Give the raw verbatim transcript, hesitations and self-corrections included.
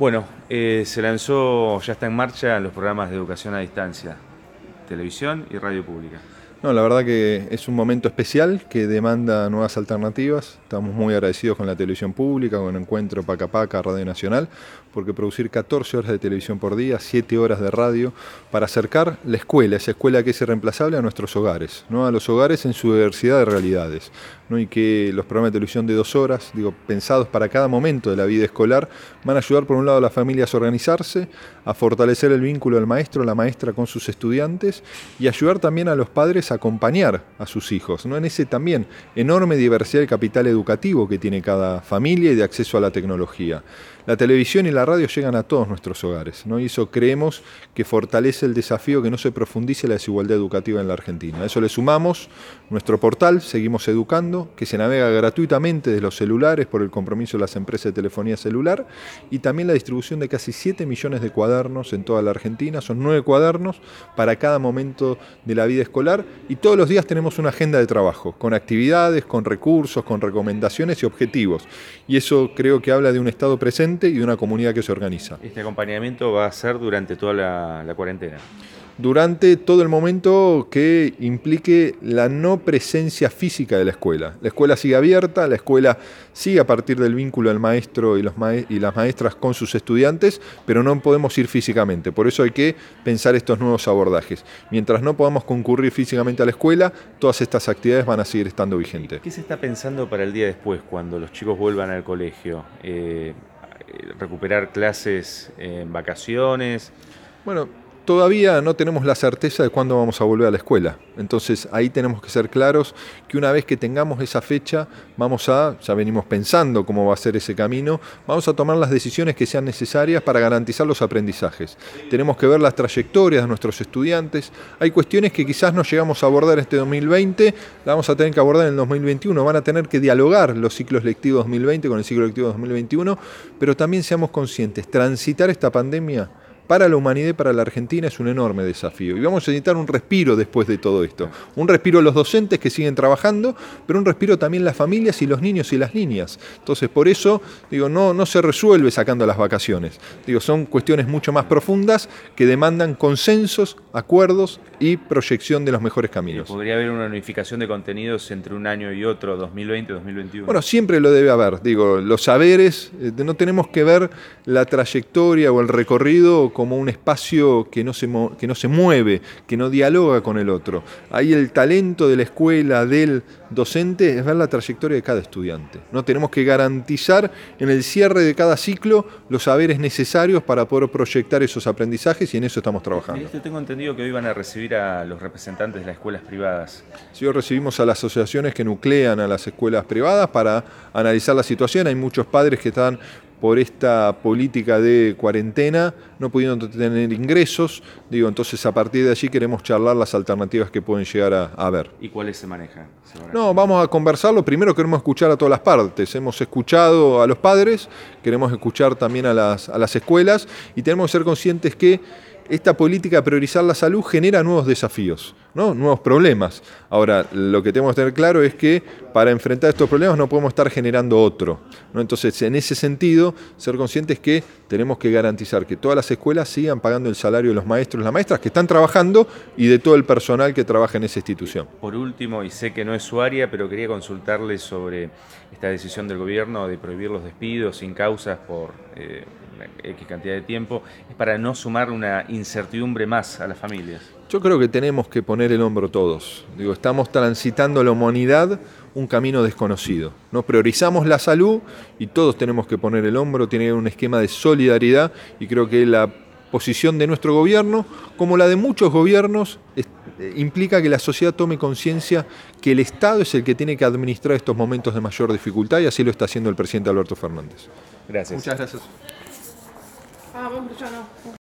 Bueno, eh, se lanzó, ya está en marcha los programas de educación a distancia, televisión y radio pública. No, la verdad que es un momento especial que demanda nuevas alternativas. Estamos muy agradecidos con la televisión pública, con Encuentro Paca Paca, Radio Nacional, porque producir catorce horas de televisión por día, siete horas de radio, para acercar la escuela, esa escuela que es irreemplazable, a nuestros hogares, ¿no? A los hogares en su diversidad de realidades, ¿no? Y que los programas de televisión de dos horas, digo, pensados para cada momento de la vida escolar, van a ayudar por un lado a las familias a organizarse, a fortalecer el vínculo del maestro, la maestra con sus estudiantes y ayudar también a los padres a acompañar a sus hijos, ¿no? En ese también enorme diversidad de capital educativo que tiene cada familia y de acceso a la tecnología. La televisión y la radio llegan a todos nuestros hogares, ¿no? Y eso creemos que fortalece el desafío que no se profundice la desigualdad educativa en la Argentina. A eso le sumamos nuestro portal, Seguimos Educando, que se navega gratuitamente desde los celulares por el compromiso de las empresas de telefonía celular, y también la distribución de casi siete millones de cuadernos en toda la Argentina. Son nueve cuadernos para cada momento de la vida escolar, y todos los días tenemos una agenda de trabajo, con actividades, con recursos, con recomendaciones y objetivos. Y eso creo que habla de un Estado presente y de una comunidad que se organiza. Este acompañamiento va a ser durante toda la, la cuarentena. Durante todo el momento que implique la no presencia física de la escuela. La escuela sigue abierta, la escuela sigue a partir del vínculo del maestro y, los maest- y las maestras con sus estudiantes, pero no podemos ir físicamente. Por eso hay que pensar estos nuevos abordajes. Mientras no podamos concurrir físicamente a la escuela, todas estas actividades van a seguir estando vigentes. ¿Qué se está pensando para el día después, cuando los chicos vuelvan al colegio? Eh, ¿Recuperar clases en vacaciones? Bueno, todavía no tenemos la certeza de cuándo vamos a volver a la escuela. Entonces ahí tenemos que ser claros que una vez que tengamos esa fecha, vamos a, ya venimos pensando cómo va a ser ese camino, vamos a tomar las decisiones que sean necesarias para garantizar los aprendizajes. Tenemos que ver las trayectorias de nuestros estudiantes. Hay cuestiones que quizás no llegamos a abordar este dos mil veinte, la vamos a tener que abordar en el dos mil veintiuno. Van a tener que dialogar los ciclos lectivos dos mil veinte con el ciclo lectivo dos mil veintiuno, pero también seamos conscientes, transitar esta pandemia para la humanidad y para la Argentina es un enorme desafío. Y vamos a necesitar un respiro después de todo esto. Un respiro los docentes que siguen trabajando, pero un respiro también las familias y los niños y las niñas. Entonces, por eso, digo, no, no se resuelve sacando las vacaciones. Digo, son cuestiones mucho más profundas que demandan consensos, acuerdos y proyección de los mejores caminos. ¿Podría haber una unificación de contenidos entre un año y otro, dos mil veinte dos mil veintiuno? Bueno, siempre lo debe haber. Digo, los saberes, eh, no tenemos que ver la trayectoria o el recorrido como un espacio que no, se que no se mueve, que no dialoga con el otro. Ahí el talento de la escuela, del docente, es ver la trayectoria de cada estudiante, ¿no? Tenemos que garantizar en el cierre de cada ciclo los saberes necesarios para poder proyectar esos aprendizajes, y en eso estamos trabajando. Yo tengo entendido que hoy van a recibir a los representantes de las escuelas privadas. Sí, hoy recibimos a las asociaciones que nuclean a las escuelas privadas para analizar la situación. Hay muchos padres que están por esta política de cuarentena, no pudiendo tener ingresos. Digo, entonces a partir de allí queremos charlar las alternativas que pueden llegar a, a haber. ¿Y cuáles se manejan? No, vamos a conversarlo. Primero queremos escuchar a todas las partes. Hemos escuchado a los padres, queremos escuchar también a las, a las escuelas, y tenemos que ser conscientes que esta política de priorizar la salud genera nuevos desafíos, ¿no? Nuevos problemas. Ahora, lo que tenemos que tener claro es que para enfrentar estos problemas no podemos estar generando otro, ¿no? Entonces, en ese sentido, ser conscientes que tenemos que garantizar que todas las escuelas sigan pagando el salario de los maestros y las maestras que están trabajando y de todo el personal que trabaja en esa institución. Por último, y sé que no es su área, pero quería consultarle sobre esta decisión del gobierno de prohibir los despidos sin causas por Eh, X cantidad de tiempo, es para no sumar una incertidumbre más a las familias. Yo creo que tenemos que poner el hombro todos. Digo, estamos transitando la humanidad un camino desconocido. No priorizamos la salud y todos tenemos que poner el hombro, tiene que haber un esquema de solidaridad, y creo que la posición de nuestro gobierno, como la de muchos gobiernos, es, eh, implica que la sociedad tome conciencia que el Estado es el que tiene que administrar estos momentos de mayor dificultad, y así lo está haciendo el presidente Alberto Fernández. Gracias. Muchas gracias. Ah, vamos, ya no.